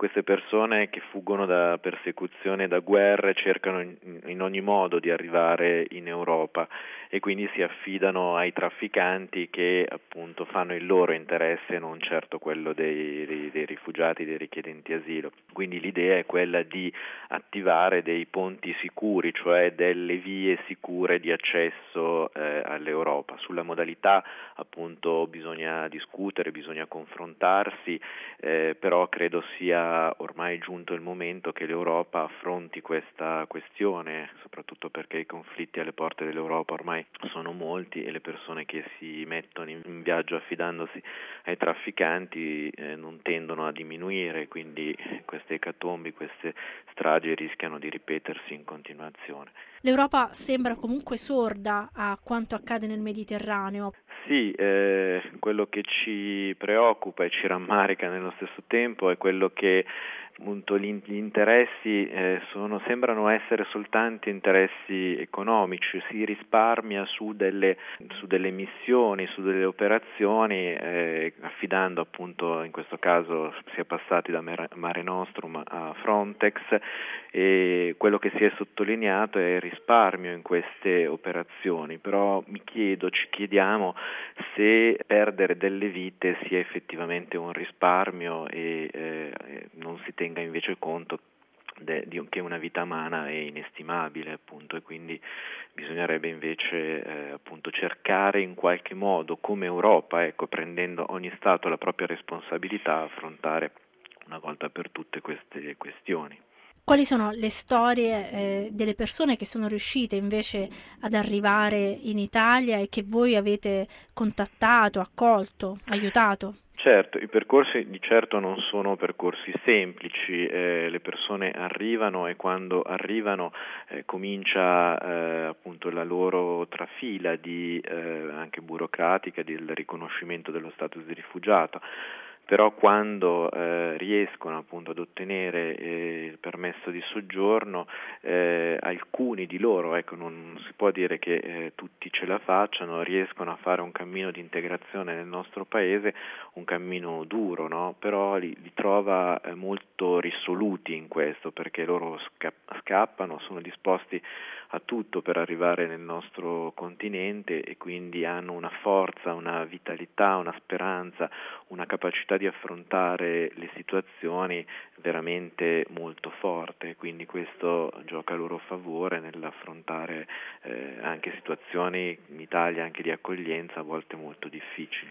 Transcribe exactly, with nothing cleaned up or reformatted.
queste persone che fuggono da persecuzione, da guerre, cercano in, in ogni modo di arrivare in Europa e quindi si affidano ai trafficanti che appunto fanno il loro interesse, non certo quello dei, dei, dei rifugiati, dei richiedenti asilo. Quindi l'idea è quella di attivare dei ponti sicuri, cioè delle vie sicure di accesso eh, all'Europa. Sulla modalità appunto bisogna discutere, bisogna confrontarsi, eh, però credo sia ormai giunto il momento che l'Europa affronti questa questione, soprattutto perché i conflitti alle porte dell'Europa ormai sono molti e le persone che si mettono in, in viaggio affidandosi ai trafficanti eh, non tendono a diminuire, quindi queste ecatombi, queste stragi rischiano di ripetersi in continuazione. L'Europa sembra comunque sorda a quanto accade nel Mediterraneo. Sì, eh, quello che ci preoccupa e ci rammarica nello stesso tempo è quello che appunto gli interessi eh, sono, sembrano essere soltanto interessi economici, si risparmia su delle, su delle missioni, su delle operazioni, eh, affidando appunto in questo caso si è passati da Mare Nostrum a Frontex, e quello che si è sottolineato è il risparmio in queste operazioni, però mi chiedo, ci chiediamo se perdere delle vite sia effettivamente un risparmio e eh, non si tenga invece conto de, di, che una vita umana è inestimabile appunto, e quindi bisognerebbe invece eh, appunto cercare in qualche modo come Europa, ecco, prendendo ogni Stato la propria responsabilità, affrontare una volta per tutte queste questioni. Quali sono le storie eh, delle persone che sono riuscite invece ad arrivare in Italia e che voi avete contattato, accolto, aiutato? Certo, i percorsi di certo non sono percorsi semplici, eh, le persone arrivano e quando arrivano eh, comincia eh, appunto la loro trafila di, eh, anche burocratica del riconoscimento dello status di rifugiato. Però quando eh, riescono appunto ad ottenere eh, il permesso di soggiorno, eh, alcuni di loro, ecco, non si può dire che eh, tutti ce la facciano, riescono a fare un cammino di integrazione nel nostro paese, un cammino duro, no? Però li, li trova eh, molto risoluti in questo, perché loro sca- scappano, sono disposti a tutto per arrivare nel nostro continente e quindi hanno una forza, una vitalità, una speranza, una capacità di affrontare le situazioni veramente molto forte, quindi questo gioca a loro favore nell'affrontare eh, anche situazioni in Italia anche di accoglienza a volte molto difficili.